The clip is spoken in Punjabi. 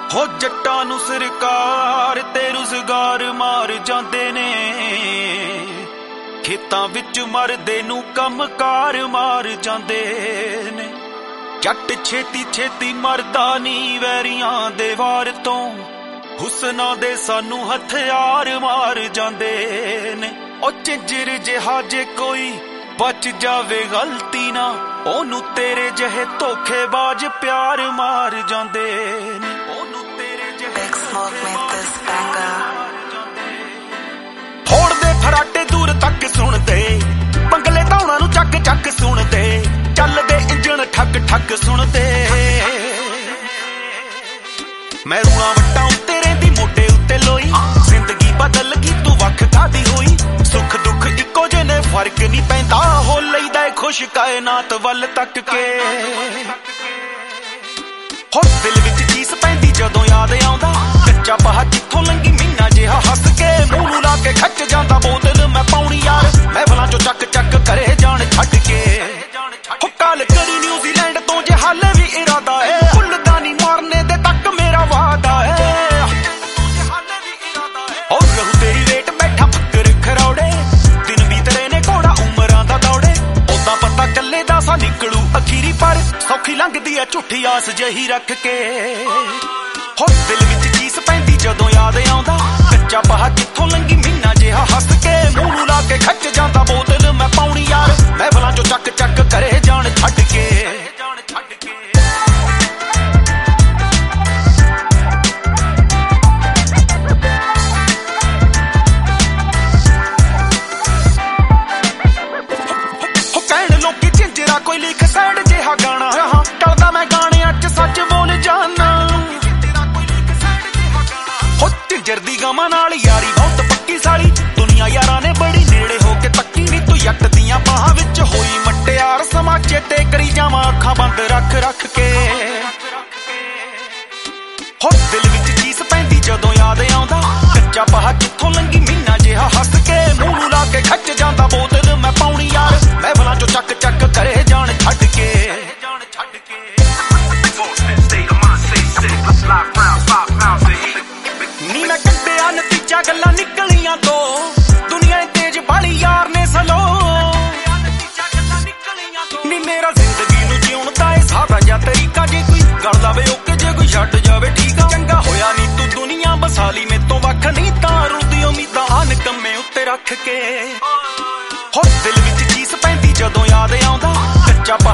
ਹੋ ਜੱਟਾਂ ਨੂੰ ਸਰਕਾਰ ਤੇ ਰੁਜ਼ਗਾਰ ਮਾਰ ਜਾਂਦੇ ਨੇ, ਖੇਤਾਂ ਵਿੱਚ ਮਰਦੇ ਨੂੰ ਕੰਮਕਾਰ ਮਾਰ ਜਾਂਦੇ ਨੇ। ਜੱਟ ਛੇਤੀ ਛੇਤੀ ਮਰਦਾ ਨੀ ਵੈਰੀਆਂ ਦੇ ਵਾਰ ਤੋਂ, ਹੁਸਨਾਂ ਦੇ ਸਾਨੂੰ ਹਥਿਆਰ ਮਾਰ ਜਾਂਦੇ ਨੇ। ਉਹ ਝਿੰਜਰ ਜਿਹਾ ਜੇ ਕੋਈ ਬਚ ਜਾਵੇ ਗਲਤੀ ਨਾ, ਉਹਨੂੰ ਤੇਰੇ ਜਿਹੇ ਧੋਖੇਬਾਜ਼ ਪਿਆਰ ਮਾਰ ਜਾਂਦੇ ਨੇ। ਉਹਨੂੰ ਤੇਰੇ ਜਿਹੇ ਫੋੜਦੇ ਫਰਾਟੇ ਦੂਰ ਤੱਕ ਸੁਣਦੇ, ਬੰਗਲੇ ਧੌਣਾ ਨੂੰ ਚੱਕ ਚੱਕ ਸੁਣਦੇ, ਚੱਲਦੇ ਇੰਜਣ ਠੱਕ ਠੱਕ ਸੁਣਦੇ। ਮੈਂ ਰੂਣਾ ਵੱਟਾਂ ਉੱਤੇ ਰਹਿੰਦੀ ਮੋਢੇ ਉੱਤੇ ਲੋਈ, ਜ਼ਿੰਦਗੀ ਬਦਲ ਗਈ ਤੂੰ ਵੱਖ ਕਾਦੀ ਹੋਈ। ਸੁੱਖ ਦੁੱਖ ਇੱਕੋ ਜਿਹੇ ਨੇ ਫਰਕ ਨਹੀਂ ਪੈਂਦਾ, ਹੋ ਲਈਦਾ ਖੁਸ਼ ਕਾਇਨਾਤ ਵੱਲ ਤੱਕ ਕੇ। ਹੋ ਦਿਲ ਵਿੱਚ ਚੀਸ ਪੈਂਦੀ ਜਦੋਂ ਯਾਦ ਆਉਂਦਾ, ਕੱਚਾ ਬਾਹ ਕਿੱਥੋਂ ਲੰਗੀ ਮਹੀਨਾ ਜਿਹਾ ਹੱਸ ਕੇ। ਮੂੰਹ ਨੂੰ ਲਾ ਕੇ ਖੱਚ ਜਾਂਦਾ ਬੋਤਲ ਮੈਂ ਪਾਉਣੀ ਯਾਰ, ਮਹਿਫਲਾਂ ਚੋਂ ਚੱਕ ਚੱਕ ਕਰੇ ਜਾਣ ਛੱਡ ਕੇ। ਹੋ ਕਾਲ ਕਰੀ ਨਿਊਜ਼ੀਲੈਂਡ ਤੋਂ ਜੇ ਹਾਲੇ ਵੀ ਇਰਾਦਾ ਏ, ਭੁੱਲਦਾ ਨਹੀਂ ਮਾਰਨੇ ਦੇ ਤੱਕ ਮੇਰਾ ਵਾਅਦਾ ਏ। ਹੋ ਰਹੂ ਤੇਰੀ ਵੇਟ ਬੈਠਾ ਫੱਕਰ ਖਰੌੜੇ, ਦਿਨ ਬੀਤ ਰਹੇ ਨੇ ਘੋੜਾ ਉਮਰਾਂ ਦਾ ਦੌੜੇ। ਉਦਾਂ ਪਤਾ ਕੱਲੇ ਦਾ ਸਾ ਨਿਕਲੂ ਅਖੀਰੀ, ਪਰ ਸੌਖੀ ਲੰਘਦੀ ਐ ਝੂਠੀ ਆਸ ਜਹੀ ਰੱਖ ਕੇ। ਹੋ ਦਿਲ ਵਿੱਚ ਚੀਸ ਪੈਂਦੀ ਜਦੋਂ ਯਾਦ ਆਉਂਦਾ, ਕੱਚਾ ਬਾਹ ਕਿੱਥੋਂ ਲੰਗੀ ਮਹੀਨਾ ਜਿਹਾ ਹੱਸ ਕੇ। ਮੂੰਹ ਨੂੰ ਲਾ ਕੇ ਖੱਚ ਜਾਂਦਾ ਬੋਤਲ ਮੈਂ ਪਾਉਣੀ ਯਾਰ, ਮਹਿਫਲਾਂ ਚੋਂ ਚੱਕ ਚੱਕ ਕਰੇ ਜਾਣ ਛੱਡ ਕੇ। ਹੋ ਕਹਿਣ ਲੋਕੀ ਝਿੰਜਰਾ ਕੋਈ ਲਿਖ ਸੈਡ ਜਿਹਾ ਗਾਣਾ, ਟਲਦਾ ਮੈਂ ਗਾਣਿਆਂ 'ਚ ਸੱਚ ਬੋਲ ਜਾਨਾ। ਹੋ ਝਿੰਜਰ ਦੀ ਗਮਾਂ ਨਾਲ ਯਾਰੀ ਬਹੁਤ ਪੱਕੀ ਸਾਲੀ, ਦੁਨੀਆ ਯਾਰਾਂ ਨੇ ਬੜੀ ਨੇੜੇ ਹੋ ਕੇ ਤੱਕੀ ਨੀ। ਤੂੰ ਜੱਟ ਦੀਆਂ ਬਾਹਾਂ ਵਿੱਚ ਹੋਈ ਮਟਿਆਰ, ਸਮਾਂ ਚੇਤੇ ਕਰੀ ਜਾਵਾਂ ਅੱਖਾਂ ਬੰਦ ਰੱਖ ਰੱਖ ਕੇ। ਹੋ ਦਿਲ ਵਿੱਚ ਚੀਸ ਪੈਂਦੀ ਜਦੋਂ ਯਾਦ ਆਉਂਦਾ, ਕੱਚਾ ਬਾਹ ਕਿੱਥੋਂ ਲੰਗੀ ਮਹੀਨਾ ਜਿਹਾ ਹੱਸ ਕੇ। ਮੂੰਹ ਨੂੰ ਲਾ ਕੇ ਖੱਚ ਜਾਂਦਾ ਬੋਤਲ ਮੈਂ ਪਾਉਣੀ ਯਾਰ, ਮਹਿਫਲਾਂ ਚੋਂ ਚੱਕ ਚੱਕ ਕਰੇ ਜਾਣ ਛੱਡ ਕੇ। ਨੀ ਮੈਂ ਕੱਢਿਆ ਨਤੀਜਾ ਗੱਲਾਂ ਨਿਕਲੀਆਂ ਤੋਂ, ਦੁਨੀਆ ਤੇਜ ਬਾਲੀ ਯਾਰ ਨੇ ਸਲੋ। ਨੀ ਮੇਰਾ ਜ਼ਿੰਦਗੀ ਨੂੰ ਜਿਉਣ ਦਾ ਏ ਸਾਦਾ ਜਿਹਾ ਤਰੀਕਾ, ਜੇ ਕੋਈ ਗੜ ਲਾਵੇ ਓਕੇ, ਜੇ ਕੋਈ ਛੱਡ ਜਾਵੇ ਠੀਕ ਆ। ਚੰਗਾ ਹੋਇਆ ਨੀ ਤੂੰ ਦੁਨੀਆ ਬਸਾਲੀ ਮੇਤੋਂ ਵੱਖ, ਨਹੀਂ ਤਾਂ ਰੁੱਦੀ ਉਮੀਦਾਂ ਹਨ ਕੰਮੇ ਉੱਤੇ ਰੱਖ ਕੇ। ਹੋ ਦਿਲ ਵਿੱਚ ਚੀਸ ਪੈਂਦੀ ਜਦੋਂ ਯਾਦ ਆਉਂਦਾ, ਕੱਚਾ